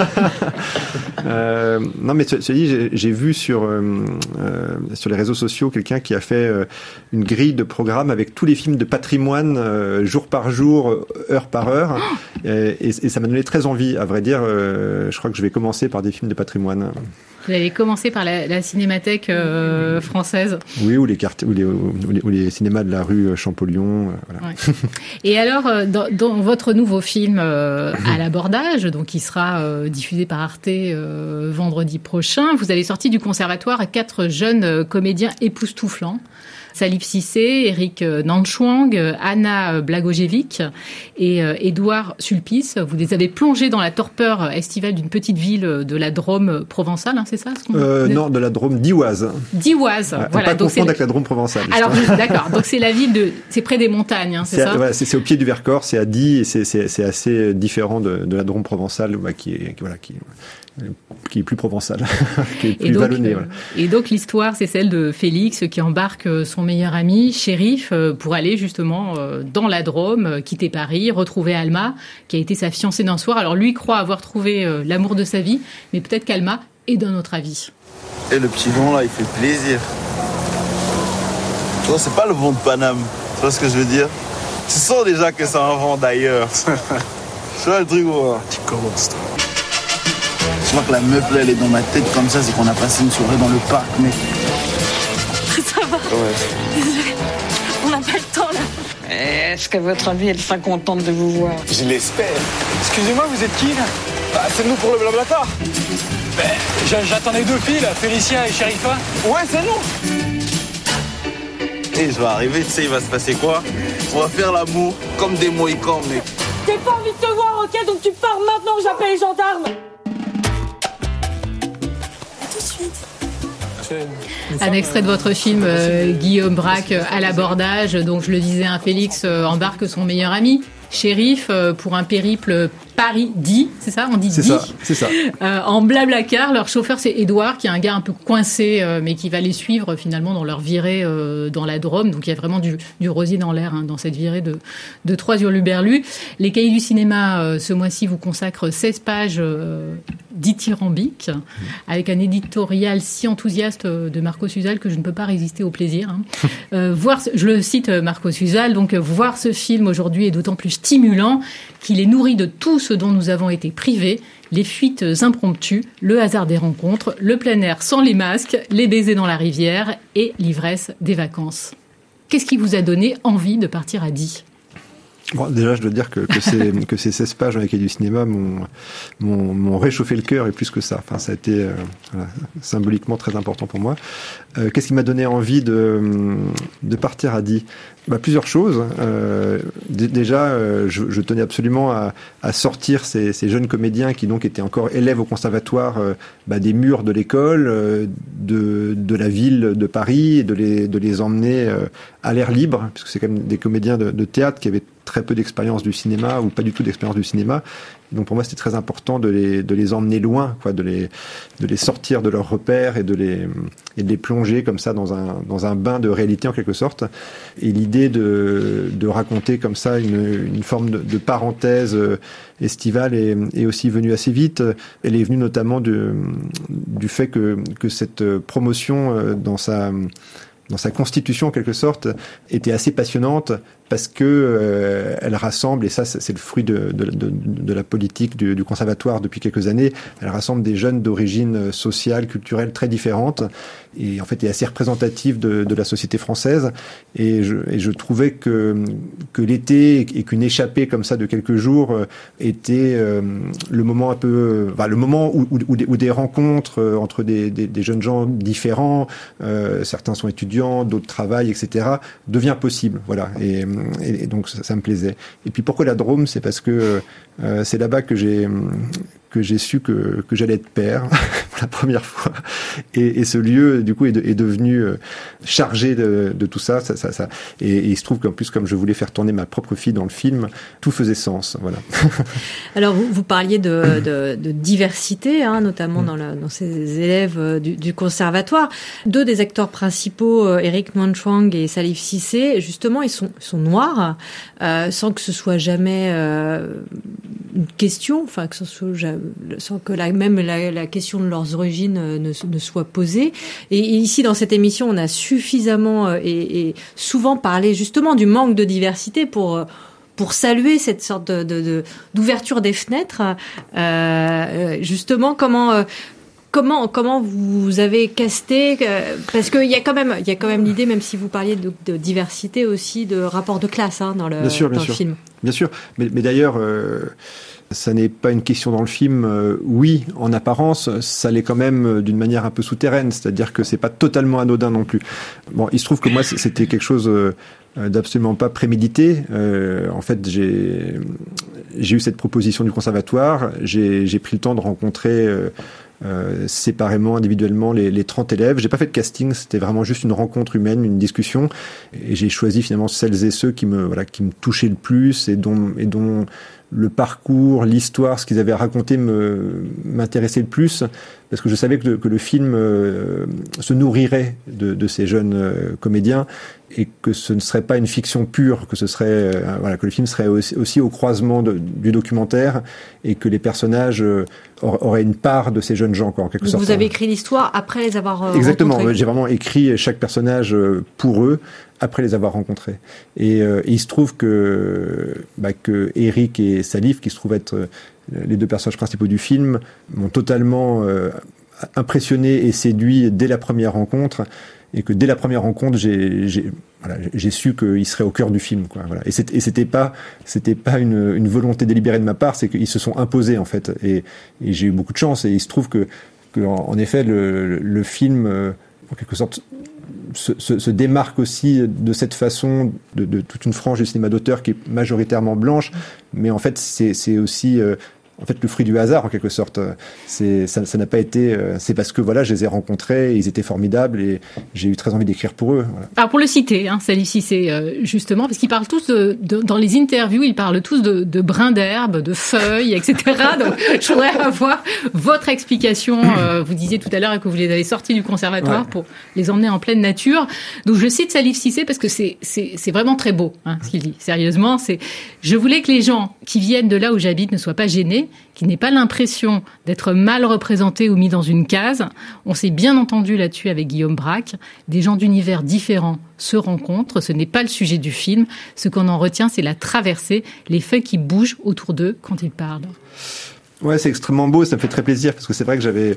euh, non, mais ceci dit, j'ai, j'ai vu sur euh, euh, sur les réseaux sociaux quelqu'un qui a fait euh, une grille de programme avec tous les films de patrimoine, euh, jour par jour, heure par heure, oh et, et, et ça m'a donné très envie. À vrai dire, euh, je crois que je vais commencer par des films de patrimoine. Vous allez commencer par la, la cinémathèque euh, française. Oui, ou les, quartiers, ou, les, ou, les, ou les cinémas de la rue Champollion. Euh, voilà. Ouais. Et alors, euh, dans, dans votre nouveau film euh, À l'abordage, donc qui sera euh, diffusé par Arte euh, vendredi prochain, vous avez sorti du conservatoire quatre jeunes euh, comédiens époustouflants. Salif Cissé, Eric Nanchwang, Anna Blagojevic et Édouard Sulpice. Vous les avez plongés dans la torpeur estivale d'une petite ville de la Drôme provençale, hein, c'est ça ce qu'on euh, Non, de la Drôme d'Ivoise. D'Ivoise, ouais, voilà. Pas donc confondre avec la Drôme provençale. Alors d'accord, donc c'est la ville de, c'est près des montagnes, hein, c'est, c'est ça à, ouais, c'est, c'est au pied du Vercors, c'est à Die, et c'est, c'est, c'est assez différent de, de la Drôme provençale, bah, qui est, qui, voilà, qui, qui est plus provençale, qui est plus et donc, vallonnée. Euh, voilà. Et donc l'histoire, c'est celle de Félix qui embarque son meilleur ami, Chérif, pour aller justement dans la Drôme, quitter Paris, retrouver Alma, qui a été sa fiancée d'un soir. Alors lui croit avoir trouvé l'amour de sa vie, mais peut-être qu'Alma est d'un autre avis. Et le petit vent là, il fait plaisir. Tu vois, c'est pas le vent de Paname, tu vois ce que je veux dire? Tu sens déjà que c'est un vent d'ailleurs. Tu vois le truc, ouais. Tu commences, toi. Je vois que la meuf là, elle est dans ma tête comme ça, c'est qu'on a passé une soirée dans le parc, mec. Ça va? Ouais. Désolée, on n'a pas le temps là. Est-ce qu'à votre avis, elle sera contente de vous voir? Je l'espère. Excusez-moi, vous êtes qui là? Bah, c'est nous pour le Blablacar. Ben, j'attendais deux filles là, Félicia et Sherifa. Ouais, c'est nous. Et je vais arriver, tu sais, il va se passer quoi? On va faire l'amour comme des Mohicans, mec. J'ai pas envie de te voir, ok? Donc tu pars maintenant, j'appelle les gendarmes. À tout de suite. Un extrait de votre film, euh, Guillaume Braque, à l'abordage. Donc, je le disais, un Félix euh, embarque son meilleur ami, Chérif, euh, pour un périple Paris-Die, c'est ça? On dit C'est Die. ça, c'est ça. Euh, en Blablacar, leur chauffeur, c'est Édouard, qui est un gars un peu coincé, euh, mais qui va les suivre finalement dans leur virée euh, dans la Drôme. Donc, il y a vraiment du, du rosier dans l'air, hein, dans cette virée de, de trois hurluberlus. Les Cahiers du cinéma, euh, ce mois-ci, vous consacrent seize pages euh, dithyrambiques, avec un éditorial si enthousiaste de Marco Suzal que je ne peux pas résister au plaisir. Hein. Euh, voir, je le cite, Marco Suzal, donc voir ce film aujourd'hui est d'autant plus stimulant qu'il est nourri de tout ce dont nous avons été privés, les fuites impromptues, le hasard des rencontres, le plein air sans les masques, les baisers dans la rivière et l'ivresse des vacances. Qu'est-ce qui vous a donné envie de partir à Die ? Bon, déjà, je dois dire que, que, ces, que ces seize pages avec du cinéma m'ont, m'ont, m'ont réchauffé le cœur et plus que ça. Enfin, ça a été euh, voilà, symboliquement très important pour moi. Euh, qu'est-ce qui m'a donné envie de, de partir à Die ? Bah, plusieurs choses. Euh, d- déjà, euh, je, je tenais absolument à, à sortir ces, ces jeunes comédiens qui donc étaient encore élèves au conservatoire euh, bah, des murs de l'école, euh, de, de la ville de Paris, et de les, de les emmener euh, à l'air libre, puisque c'est quand même des comédiens de, de théâtre qui avaient très peu d'expérience du cinéma ou pas du tout d'expérience du cinéma. Donc pour moi, c'était très important de les de les emmener loin, quoi, de les de les sortir de leurs repères et de les et de les plonger comme ça dans un dans un bain de réalité en quelque sorte. Et l'idée de de raconter comme ça une une forme de, de parenthèse estivale est, est aussi venue assez vite. Elle est venue notamment de du fait que que cette promotion dans sa dans sa constitution en quelque sorte était assez passionnante parce que euh, elle rassemble, et ça c'est le fruit de, de, de, de la politique du, du conservatoire depuis quelques années, elle rassemble des jeunes d'origine sociale, culturelle très différentes, et en fait est assez représentative de, de la société française, et je, et je trouvais que, que l'été et qu'une échappée comme ça de quelques jours était euh, le moment un peu, enfin, le moment où, où, où, des, où des rencontres entre des, des, des jeunes gens différents, euh, certains sont étudiants, d'autres travaillent, et cetera, devient possible, voilà. Et, et donc ça, ça me plaisait. Et puis pourquoi la Drôme ? C'est parce que euh, c'est là-bas que j'ai que j'ai su que que j'allais être père pour la première fois. Et, et ce lieu, du coup, est, de, est devenu euh, chargé de, de tout ça. ça, ça, ça. Et, et il se trouve qu'en plus, comme je voulais faire tourner ma propre fille dans le film, tout faisait sens. Voilà. Alors vous, vous parliez de, de, de diversité, hein, notamment mmh. dans, la, dans ces élèves du, du conservatoire. Deux des acteurs principaux, Eric Nanchwang et Salif Cissé, justement, ils sont, sont noirs, euh, sans que ce soit jamais euh, une question, enfin que ce soit jamais, sans que la, même la, la question de leurs origines ne, ne soit posée. Et, et ici, dans cette émission, on a suffisamment euh, et, et souvent parlé justement du manque de diversité pour pour saluer cette sorte de, de, de d'ouverture des fenêtres. Euh, justement, comment euh, Comment comment vous avez casté, parce qu'il y a quand même il y a quand même l'idée, même si vous parliez de, de diversité aussi, de rapport de classe, hein, dans le bien sûr, dans bien le sûr. film. Bien sûr, mais, mais d'ailleurs. Euh... ça n'est pas une question dans le film. Euh, oui, en apparence, ça l'est quand même euh, d'une manière un peu souterraine, c'est-à-dire que c'est pas totalement anodin non plus. Bon, il se trouve que moi, c'était quelque chose euh, d'absolument pas prémédité. Euh, en fait, j'ai j'ai eu cette proposition du conservatoire, j'ai j'ai pris le temps de rencontrer euh, Euh, séparément, individuellement, les, les trente élèves. J'ai pas fait de casting, c'était vraiment juste une rencontre humaine, une discussion, et j'ai choisi finalement celles et ceux qui me, voilà, qui me touchaient le plus et dont, et dont le parcours, l'histoire, ce qu'ils avaient raconté me, m'intéressait le plus, parce que je savais que le, que le film euh, se nourrirait de, de ces jeunes euh, comédiens, et que ce ne serait pas une fiction pure, que ce serait, euh, voilà, que le film serait aussi, aussi au croisement de, du documentaire, et que les personnages euh, auraient une part de ces jeunes gens, quoi, en quelque Donc sorte. vous avez écrit l'histoire après les avoir euh, Exactement, rencontrés. j'ai vraiment écrit chaque personnage pour eux, après les avoir rencontrés. Et, euh, et il se trouve que, bah, que Eric et Salif, qui se trouvent être euh, les deux personnages principaux du film, m'ont totalement euh, impressionné et séduit dès la première rencontre, et que dès la première rencontre, j'ai, j'ai, voilà, j'ai su qu'il serait au cœur du film, quoi. Voilà. Et, c'était, et c'était pas, c'était pas une, une volonté délibérée de ma part, c'est qu'ils se sont imposés, en fait. Et, et j'ai eu beaucoup de chance. Et il se trouve que, que en, en effet, le, le film, euh, en quelque sorte, se, se, se démarque aussi de cette façon de, de toute une frange du cinéma d'auteur qui est majoritairement blanche, mais en fait, c'est, c'est aussi euh, en fait le fruit du hasard en quelque sorte. C'est, ça, ça n'a pas été, c'est parce que voilà, je les ai rencontrés, ils étaient formidables et j'ai eu très envie d'écrire pour eux. Voilà. Alors pour le citer, hein, Salif Cissé, euh, justement, parce qu'ils parlent tous de, de, dans les interviews, ils parlent tous de, de brins d'herbe, de feuilles, et cetera. Donc je voudrais avoir votre explication. Euh, vous disiez tout à l'heure que vous les avez sortis du conservatoire ouais. pour les emmener en pleine nature. Donc je cite Salif Cissé parce que c'est, c'est, c'est vraiment très beau, hein, ce qu'il dit. Sérieusement, c'est je voulais que les gens qui viennent de là où j'habite ne soient pas gênés, qui n'aient pas l'impression d'être mal représentés ou mis dans une case. On s'est bien entendu là-dessus avec Guillaume Braque. Des gens d'univers différents se rencontrent. Ce n'est pas le sujet du film. Ce qu'on en retient, c'est la traversée, les feuilles qui bougent autour d'eux quand ils parlent. Ouais, c'est extrêmement beau. Ça me fait très plaisir parce que c'est vrai que j'avais...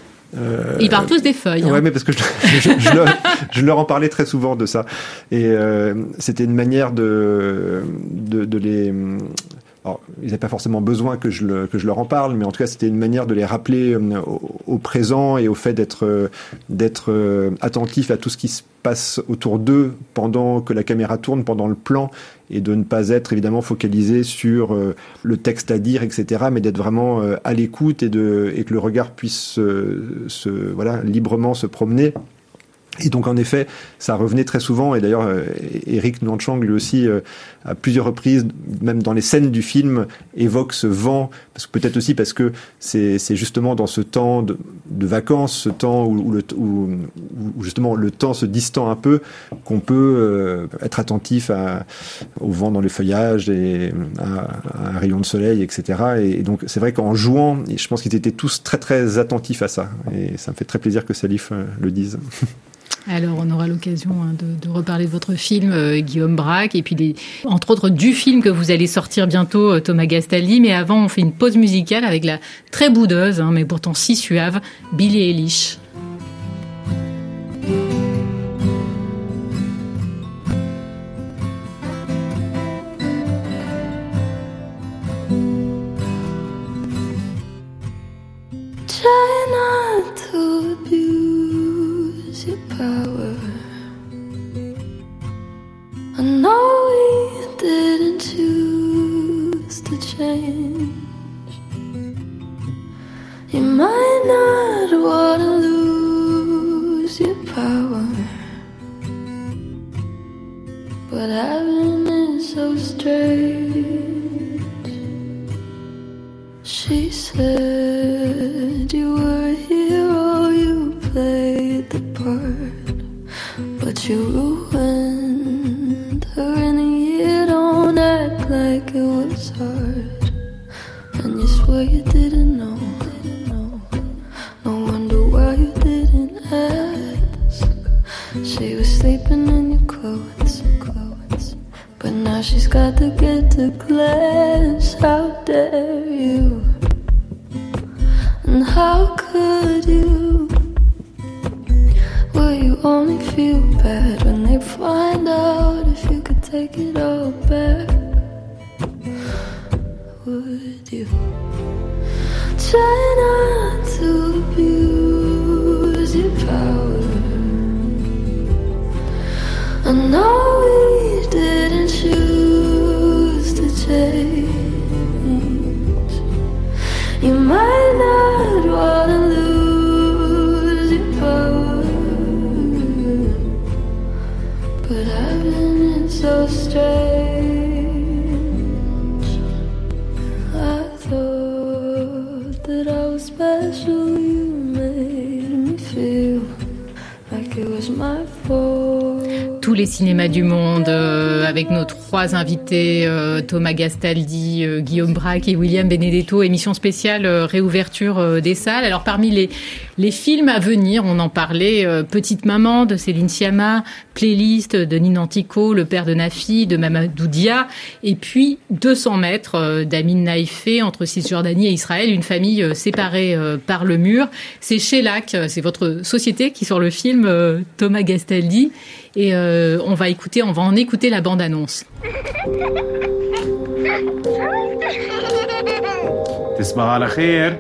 Euh, Ils parlent tous des feuilles. Ouais, hein. mais parce que je, je, je, leur, je leur en parlais très souvent de ça. Et euh, c'était une manière de, de, de les... Alors, ils n'avaient pas forcément besoin que je, le, que je leur en parle, mais en tout cas, c'était une manière de les rappeler au, au présent et au fait d'être, d'être attentif à tout ce qui se passe autour d'eux pendant que la caméra tourne, pendant le plan, et de ne pas être évidemment focalisé sur euh, le texte à dire, et cetera, mais d'être vraiment euh, à l'écoute et, de, et que le regard puisse euh, se, voilà, librement se promener. Et donc, en effet, ça revenait très souvent. Et d'ailleurs, euh, Eric Nuanchang, lui aussi, euh, à plusieurs reprises, même dans les scènes du film, évoque ce vent. Parce que peut-être aussi parce que c'est, c'est justement dans ce temps de, de vacances, ce temps où, où, le, où, où justement le temps se distend un peu, qu'on peut euh, être attentif à, au vent dans les feuillages et à, à un rayon de soleil, et cetera. Et, et donc, c'est vrai qu'en jouant, je pense qu'ils étaient tous très, très attentifs à ça. Et ça me fait très plaisir que Salif euh, le dise. Alors, on aura l'occasion hein, de, de reparler de votre film, euh, Guillaume Braque, et puis des, entre autres du film que vous allez sortir bientôt, euh, Thomas Gastali. Mais avant, on fait une pause musicale avec la très boudeuse, hein, mais pourtant si suave, Billie Eilish. Try not to abuse your power. I know we didn't choose to change. You might not want to lose your power, but having it so strange. She said you were a hero, you played the part, but you ruined her in a year. Don't act like it was hard, and you swear you didn't know. No wonder why you didn't ask. She was sleeping in your clothes, clothes, but now she's got to get to class. How dare you? And how could you? Will you only feel bad when they find out if you could take it all back? would you try not to abuse your power? I know we didn't choose to change. You might not wanna lose your power, but having it so strange. I thought that I was special. You made me feel like it was my fault. Tous les cinémas du monde, euh, avec nos trois invités, euh, Thomas Gastaldi, euh, Guillaume Braque et William Benedetto, émission spéciale euh, réouverture euh, des salles. Alors parmi les, les films à venir, on en parlait, euh, Petite Maman de Céline Sciamma, Playlist de Nina Antico, Le père de Nafi de Mamadou Dia, et puis deux cents mètres euh, d'Amin Naïfé, entre Cisjordanie et Israël, une famille euh, séparée euh, par le mur. C'est Shellac, c'est votre société qui sort le film, euh, Thomas Gastaldi. Et euh, on va écouter, on va en écouter la bande-annonce. تصبح على خير.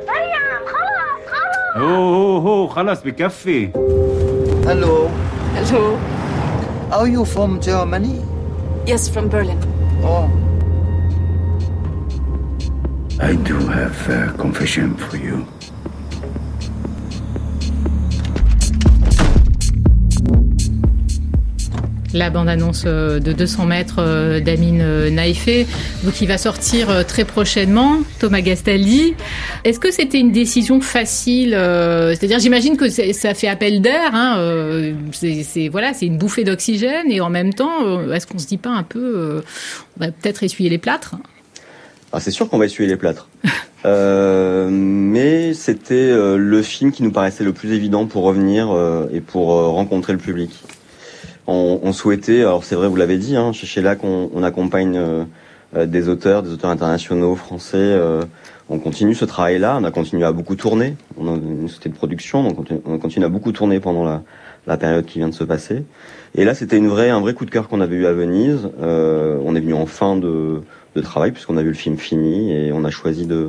هو هو هو خلاص بكفي. Hello. Hello. Are you from Germany? Yes, from Berlin. Oh. I do have a confession for you. La bande-annonce de deux cents mètres d'Amin Naïfé, qui va sortir très prochainement. Thomas Gastaldi, est-ce que c'était une décision facile? C'est-à-dire, j'imagine que ça fait appel d'air, hein, c'est, c'est, voilà, c'est une bouffée d'oxygène, et en même temps, est-ce qu'on se dit pas un peu, on va peut-être essuyer les plâtres? Ah, c'est sûr qu'on va essuyer les plâtres. euh, mais c'était euh, le film qui nous paraissait le plus évident pour revenir euh, et pour euh, rencontrer le public. On, on souhaitait, alors c'est vrai, vous l'avez dit, hein, chez Shellac, on, on accompagne euh, des auteurs, des auteurs internationaux, français. Euh, on continue ce travail-là. On a continué à beaucoup tourner. On a une société de production, donc on continue, on continue à beaucoup tourner pendant la, la période qui vient de se passer. Et là, c'était une vraie, un vrai coup de cœur qu'on avait eu à Venise. Euh, on est venu en fin de, de travail puisqu'on a vu le film fini et on a choisi de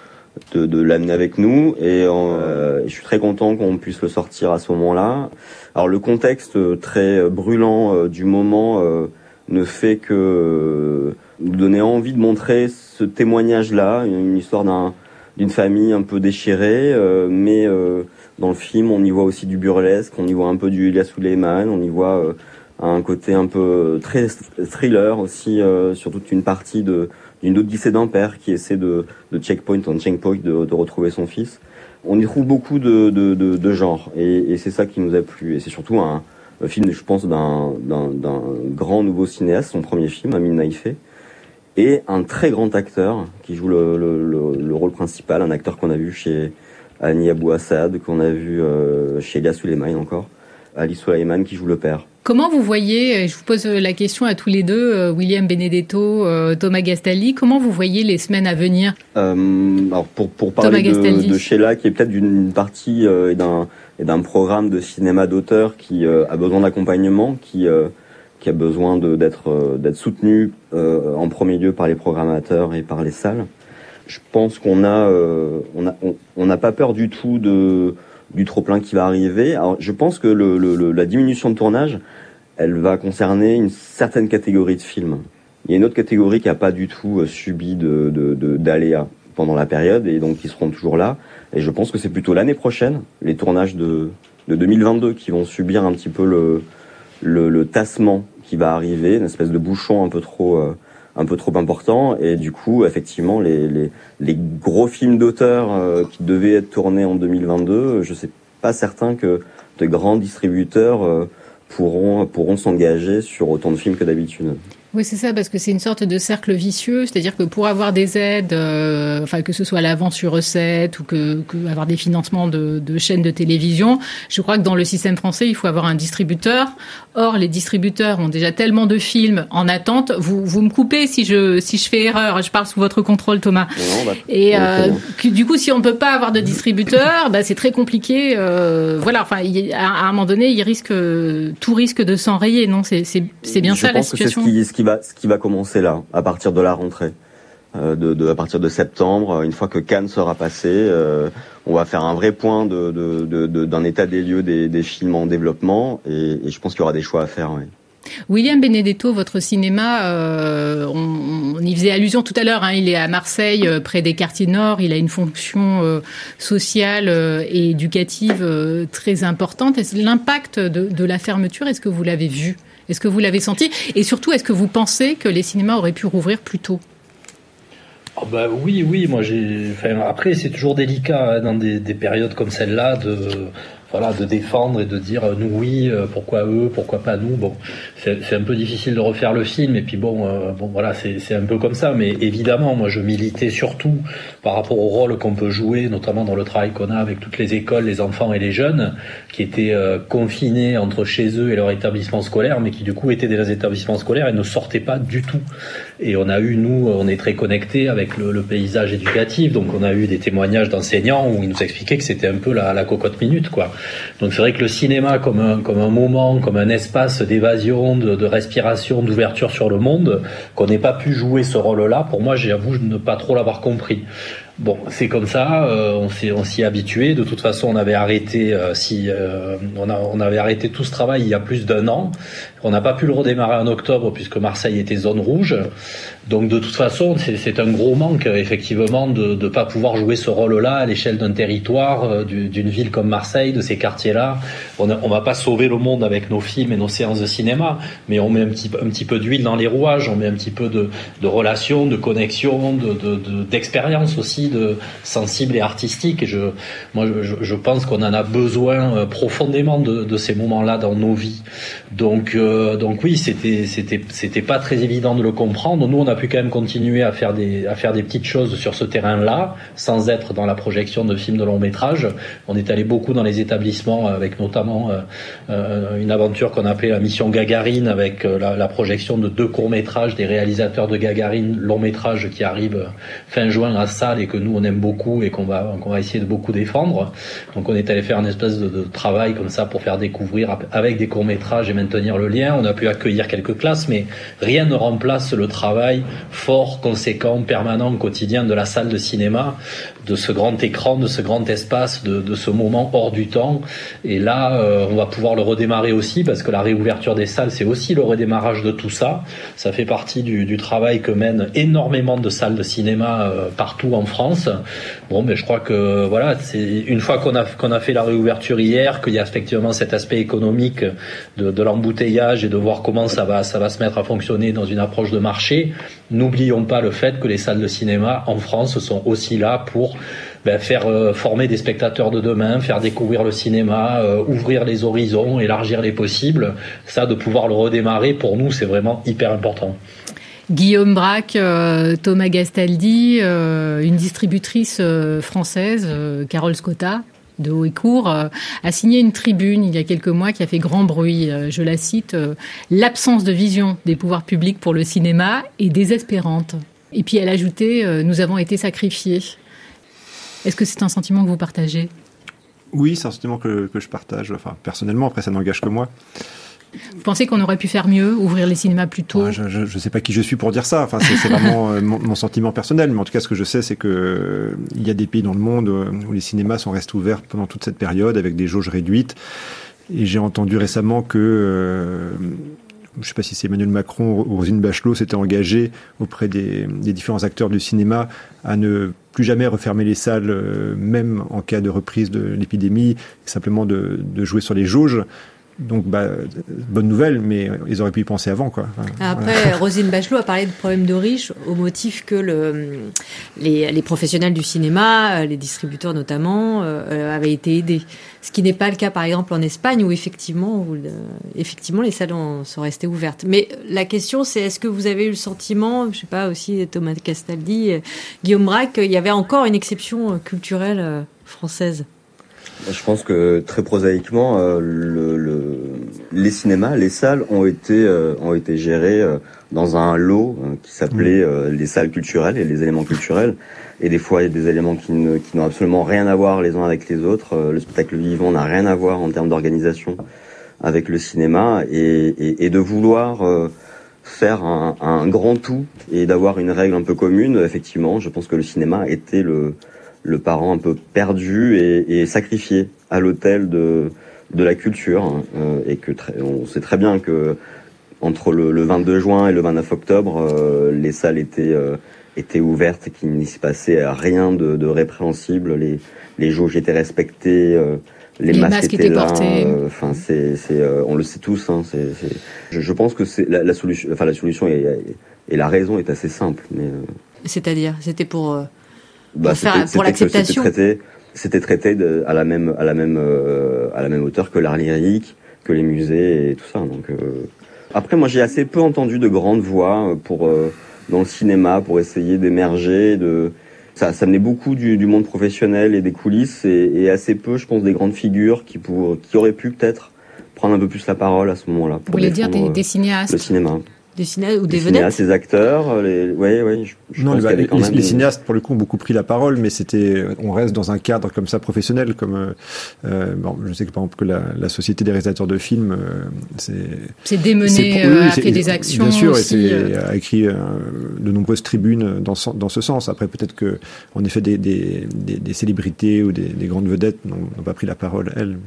de, de l'amener avec nous. Et euh, je suis très content qu'on puisse le sortir à ce moment-là. Alors le contexte très brûlant euh, du moment euh, ne fait que euh, nous donner envie de montrer ce témoignage-là, une, une histoire d'un, d'une famille un peu déchirée, euh, mais euh, dans le film on y voit aussi du burlesque, on y voit un peu du Elia Suleiman, on y voit euh, un côté un peu très thriller aussi euh, sur toute une partie de d'une odyssée d'un père qui essaie de, de checkpoint en checkpoint de, de retrouver son fils. On y trouve beaucoup de, de, de, de genres et, et c'est ça qui nous a plu. Et c'est surtout un, un film, je pense, d'un, d'un, d'un grand nouveau cinéaste, son premier film, Amin Naïfé, et un très grand acteur qui joue le, le, le, le rôle principal, un acteur qu'on a vu chez Hani Abou Assad, qu'on a vu euh, chez Elia Suleiman encore, Ali Suleiman qui joue le père. Comment vous voyez, je vous pose la question à tous les deux, William Benedetto, Thomas Gastaldi, comment vous voyez les semaines à venir? euh, Alors pour pour parler de, de Shellac, qui est peut-être d'une partie euh, et d'un et d'un programme de cinéma d'auteur qui euh, a besoin d'accompagnement, qui euh, qui a besoin de d'être euh, d'être soutenu euh, en premier lieu par les programmateurs et par les salles. Je pense qu'on a euh, on a on, on n'a pas peur du tout de du trop-plein qui va arriver. Alors, je pense que le, le, le, la diminution de tournage, elle va concerner une certaine catégorie de films. Il y a une autre catégorie qui n'a pas du tout euh, subi de, de, de, d'aléas pendant la période et donc qui seront toujours là. Et je pense que c'est plutôt l'année prochaine, les tournages de, de deux mille vingt-deux qui vont subir un petit peu le, le, le tassement qui va arriver, une espèce de bouchon un peu trop... Euh, un peu trop important et du coup effectivement les les les gros films d'auteur euh, qui devaient être tournés en deux mille vingt-deux, je sais pas certain que de grands distributeurs euh, pourront pourront s'engager sur autant de films que d'habitude. Oui, c'est ça, parce que c'est une sorte de cercle vicieux, c'est-à-dire que pour avoir des aides, euh, enfin que ce soit l'avance sur recette ou que, que avoir des financements de, de chaînes de télévision, je crois que dans le système français, il faut avoir un distributeur. Or, les distributeurs ont déjà tellement de films en attente. Vous, vous me coupez si je si je fais erreur. Je parle sous votre contrôle, Thomas. Non, bah, Et euh, que, du coup, si on ne peut pas avoir de distributeur, bah, c'est très compliqué. Euh, voilà. Enfin, il, à, à un moment donné, il risque tout risque de s'enrayer. Non, c'est c'est c'est bien je ça la pense situation. Que c'est ce qui, ce qui va ce qui va commencer là, à partir de la rentrée. euh, de, de à partir de septembre, une fois que Cannes sera passé, euh, on va faire un vrai point de, de, de, de d'un état des lieux des, des films en développement, et, et je pense qu'il y aura des choix à faire. Oui. William Benedetto, votre cinéma, euh, on, on y faisait allusion tout à l'heure, hein, il est à Marseille, euh, près des quartiers nord, il a une fonction euh, sociale euh, et éducative euh, très importante. Est-ce, l'impact de, de la fermeture, est-ce que vous l'avez vu ? Est-ce que vous l'avez senti ? Et surtout, est-ce que vous pensez que les cinémas auraient pu rouvrir plus tôt ? Oh bah oui, oui, moi j'ai. Enfin, après, c'est toujours délicat hein, dans des, des périodes comme celle-là de. Voilà, de défendre et de dire euh, nous oui, euh, pourquoi eux, pourquoi pas nous. Bon, c'est, c'est un peu difficile de refaire le film et puis bon, euh, bon voilà, c'est, c'est un peu comme ça. Mais évidemment, moi je militais surtout par rapport au rôle qu'on peut jouer, notamment dans le travail qu'on a avec toutes les écoles, les enfants et les jeunes qui étaient euh, confinés entre chez eux et leur établissement scolaire, mais qui du coup étaient dans les établissements scolaires et ne sortaient pas du tout. Et on a eu, nous, on est très connectés avec le, le paysage éducatif, donc on a eu des témoignages d'enseignants où ils nous expliquaient que c'était un peu la, la cocotte minute, quoi. Donc c'est vrai que le cinéma comme un, comme un moment, comme un espace d'évasion, de, de respiration, d'ouverture sur le monde, qu'on n'ait pas pu jouer ce rôle-là, pour moi, j'avoue ne pas trop l'avoir compris. Bon, c'est comme ça, euh, on s'est, on s'y est habitué. De toute façon, on avait arrêté, euh, si, euh, on, a, on avait arrêté tout ce travail il y a plus d'un an. On n'a pas pu le redémarrer en octobre puisque Marseille était zone rouge. Donc, de toute façon, c'est, c'est un gros manque, effectivement, de ne pas pouvoir jouer ce rôle-là à l'échelle d'un territoire, euh, du, d'une ville comme Marseille, de ces quartiers-là. On ne va pas sauver le monde avec nos films et nos séances de cinéma, mais on met un petit, un petit peu d'huile dans les rouages, on met un petit peu de, de relations, de connexions, de, de, de, d'expérience aussi, de sensible et artistique. Et je, moi, je, je pense qu'on en a besoin euh, profondément de, de ces moments-là dans nos vies. Donc, euh, donc oui, c'était, c'était, c'était pas très évident de le comprendre. Nous, on a pu quand même continuer à faire des, à faire des petites choses sur ce terrain-là, sans être dans la projection de films de long métrage. On est allé beaucoup dans les établissements, avec notamment euh, euh, une aventure qu'on appelait la mission Gagarine, avec euh, la, la projection de deux courts métrages des réalisateurs de Gagarine, long métrage qui arrive fin juin à salle et que nous on aime beaucoup et qu'on va, qu'on va essayer de beaucoup défendre. Donc on est allé faire une espèce de, de travail comme ça pour faire découvrir avec des courts métrages et maintenir le lien. On a pu accueillir quelques classes, mais rien ne remplace le travail fort, conséquent, permanent, quotidien de la salle de cinéma, de ce grand écran, de ce grand espace, de, de ce moment hors du temps. Et là, euh, on va pouvoir le redémarrer aussi, parce que la réouverture des salles, c'est aussi le redémarrage de tout ça. Ça fait partie du, du travail que mènent énormément de salles de cinéma euh, partout en France. Bon, mais je crois que voilà, c'est une fois qu'on a qu'on a fait la réouverture hier, qu'il y a effectivement cet aspect économique de, de l'embouteillage et de voir comment ça va ça va se mettre à fonctionner dans une approche de marché. N'oublions pas le fait que les salles de cinéma en France sont aussi là pour ben, faire euh, former des spectateurs de demain, faire découvrir le cinéma, euh, ouvrir les horizons, élargir les possibles. Ça, de pouvoir le redémarrer, pour nous, c'est vraiment hyper important. Guillaume Braque, euh, Thomas Gastaldi, euh, une distributrice euh, française, euh, Carole Scotta, de Haut-Écourt, euh, a signé une tribune il y a quelques mois qui a fait grand bruit. Euh, je la cite, euh, « L'absence de vision des pouvoirs publics pour le cinéma est désespérante ». Et puis elle a ajouté euh, « Nous avons été sacrifiés ». Est-ce que c'est un sentiment que vous partagez ? Oui, c'est un sentiment que, que je partage. Enfin, personnellement, après ça n'engage que moi. Vous pensez qu'on aurait pu faire mieux, ouvrir les cinémas plus tôt ? Ouais, Je ne sais pas qui je suis pour dire ça. Enfin, c'est, c'est vraiment euh, mon, mon sentiment personnel. Mais en tout cas, ce que je sais, c'est que euh, il y a des pays dans le monde où les cinémas sont restés ouverts pendant toute cette période avec des jauges réduites. Et j'ai entendu récemment que, euh, je ne sais pas si c'est Emmanuel Macron ou Roselyne Bachelot, s'étaient engagés auprès des, des différents acteurs du cinéma à ne plus jamais refermer les salles, euh, même en cas de reprise de l'épidémie, simplement de, de jouer sur les jauges. Donc, bah, bonne nouvelle, mais ils auraient pu y penser avant, quoi. Enfin, Après, voilà. Roselyne Bachelot a parlé de problèmes de riches au motif que le, les, les professionnels du cinéma, les distributeurs notamment, euh, avaient été aidés. Ce qui n'est pas le cas, par exemple, en Espagne, où effectivement, où le, effectivement, les salles ont, sont restées ouvertes. Mais la question, c'est est-ce que vous avez eu le sentiment, je sais pas, aussi Thomas Castaldi, Guillaume Braque, qu'il y avait encore une exception culturelle française? Je pense que très prosaïquement, euh, le, le, les cinémas, les salles ont été euh, ont été gérées euh, dans un lot euh, qui s'appelait euh, les salles culturelles et les éléments culturels. Et des fois, il y a des éléments qui, ne, qui n'ont absolument rien à voir les uns avec les autres. Euh, le spectacle vivant n'a rien à voir en termes d'organisation avec le cinéma, et, et, et de vouloir euh, faire un, un grand tout et d'avoir une règle un peu commune, effectivement, je pense que le cinéma était le, le parent un peu perdu et, et sacrifié à l'autel de, de la culture, hein, euh, et que très, on sait très bien que entre le, le vingt-deux juin et le vingt-neuf octobre, euh, les salles étaient, euh, étaient ouvertes et qu'il n'y se passait rien de, de répréhensible, les, les jauges étaient respectées, euh, les, les masques, masques étaient, étaient là, portés. Enfin, euh, c'est, c'est, euh, on le sait tous. Hein, c'est, c'est, je, je pense que c'est la, la solution. Enfin, la solution et, et la raison est assez simple. Mais euh, c'est-à-dire, c'était pour, euh, bah, pour, faire, c'était, pour l'acceptation. C'était traité, c'était traité de, à la même, à la même, euh, à la même hauteur que l'art lyrique, que les musées et tout ça. Donc, euh... après, moi, j'ai assez peu entendu de grandes voix pour euh, dans le cinéma pour essayer d'émerger de Ça, ça venait beaucoup du, du monde professionnel et des coulisses et, et assez peu, je pense, des grandes figures qui, pour, qui auraient pu peut-être prendre un peu plus la parole à ce moment-là. Vous voulez dire des, des cinéastes? Le cinéma. Des cinéastes ou des, des vedettes? cinéastes, des acteurs, les... ouais, ouais. Je, je non, pense les, les, quand même les une... cinéastes, pour le coup, ont beaucoup pris la parole, mais c'était, on reste dans un cadre comme ça professionnel, comme, euh, bon, je sais que par exemple que la, la société des réalisateurs de films, euh, c'est. C'est démené, c'est, euh, oui, a fait des actions bien sûr, aussi. Et c'est, euh... a écrit euh, de nombreuses tribunes dans, dans ce sens. Après, peut-être que, en effet, des, des, des, des célébrités ou des, des grandes vedettes n'ont, n'ont pas pris la parole, elles.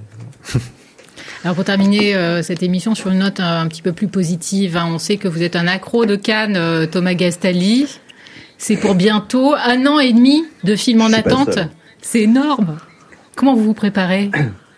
Alors pour terminer euh, cette émission sur une note un, un petit peu plus positive, hein, on sait que vous êtes un accro de Cannes, euh, Thomas Gastaldi. C'est pour bientôt un an et demi de film en attente. C'est énorme. Comment vous vous préparez?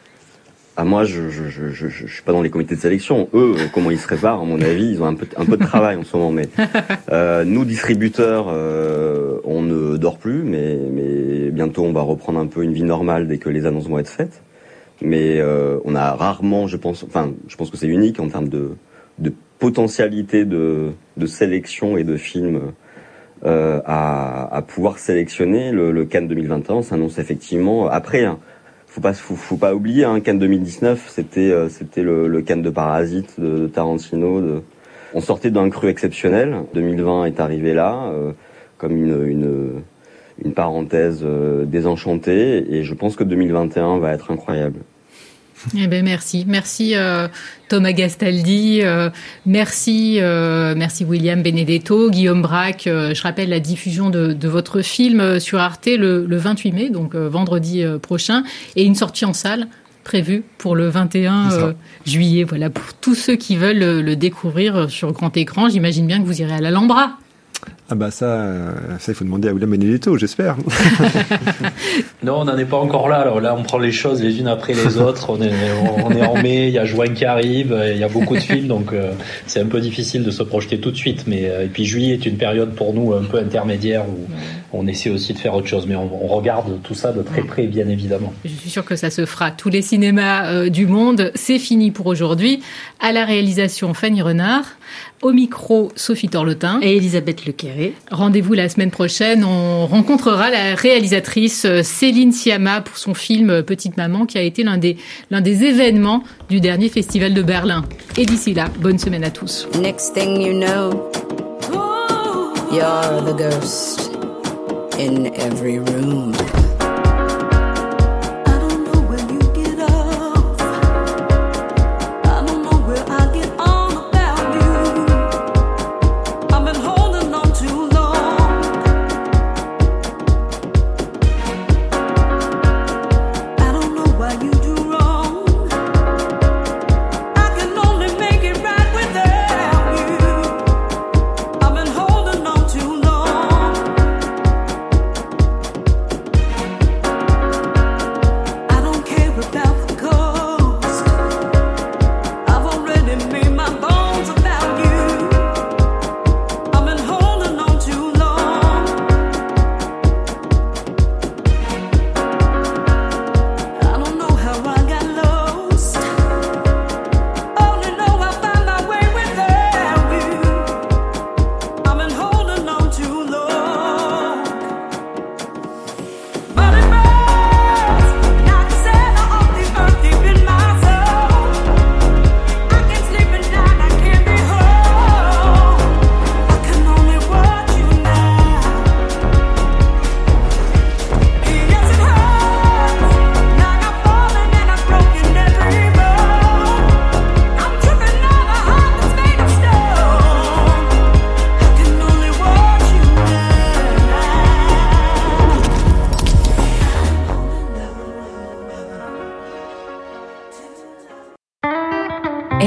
Ah, moi, je, je, je, je, je suis pas dans les comités de sélection. Eux, comment ils se préparent, à mon avis, ils ont un peu, un peu de travail en ce moment. Mais euh, nous, distributeurs, euh, on ne dort plus, mais, mais bientôt, on va reprendre un peu une vie normale dès que les annonces vont être faites. Mais euh, on a rarement, je pense, enfin, je pense que c'est unique en termes de, de potentialité de, de sélection et de films euh, à, à pouvoir sélectionner. Le, le Cannes deux mille vingt et un s'annonce effectivement après. Hein, faut pas, faut, faut pas oublier, hein, Cannes deux mille dix-neuf, c'était, euh, c'était le, le Cannes de Parasite, de, de Tarantino. De... On sortait d'un cru exceptionnel. deux mille vingt est arrivé là, euh, comme une, une, une parenthèse euh, désenchantée, et je pense que deux mille vingt et un va être incroyable. Eh ben merci, merci euh, Thomas Gastaldi, euh, merci, euh, merci William Benedetto, Guillaume Braque. Euh, je rappelle la diffusion de, de votre film sur Arte le, le vingt-huit mai, donc euh, vendredi euh, prochain, et une sortie en salle prévue pour le vingt et un euh, juillet. Voilà, pour tous ceux qui veulent le, le découvrir sur grand écran, j'imagine bien que vous irez à l'Alhambra. Ah bah ça, euh, ça il faut demander à William Benedetto, j'espère. Non, on n'en est pas encore là. Alors là, on prend les choses les unes après les autres. On est, on est en mai, il y a juin qui arrive, il y a beaucoup de films, donc euh, c'est un peu difficile de se projeter tout de suite. Mais euh, et puis juillet est une période pour nous un peu intermédiaire où on essaie aussi de faire autre chose. Mais on, on regarde tout ça de très près, bien évidemment. Je suis sûre que ça se fera. Tous les cinémas euh, du monde, c'est fini pour aujourd'hui. À la réalisation, Fanny Renard. Au micro, Sophie Torlotin. Et Elisabeth Lequéré. Rendez-vous la semaine prochaine. On rencontrera la réalisatrice Céline Sciamma pour son film Petite Maman, qui a été l'un des, l'un des événements du dernier festival de Berlin. Et d'ici là, bonne semaine à tous. Next thing you know, you're the ghost in every room.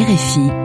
R F I.